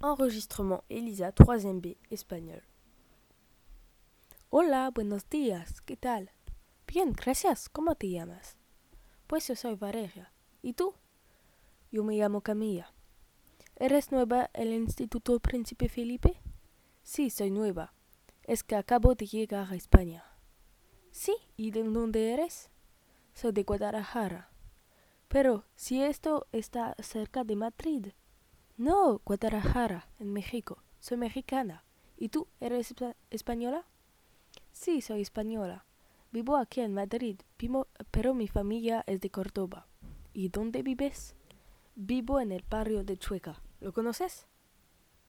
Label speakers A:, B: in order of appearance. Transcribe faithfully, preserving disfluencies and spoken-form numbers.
A: Enregistrement Elisa troisième B, espagnol. Hola, buenos días, ¿qué tal? Bien, gracias, ¿cómo te llamas? Pues yo soy Valeria. ¿Y tú? Yo me llamo Camilla. ¿Eres nueva en el Instituto Príncipe Felipe? Sí, soy nueva. Es que acabo de llegar a España. Sí, ¿y de dónde eres? Soy de Guadalajara. Pero, si esto está cerca de Madrid. No, Guadalajara, en México. Soy mexicana. ¿Y tú, eres espa- española? Sí, soy española. Vivo aquí en Madrid, vivo- pero mi familia es de Córdoba. ¿Y dónde vives? Vivo en el barrio de Chueca. ¿Lo conoces?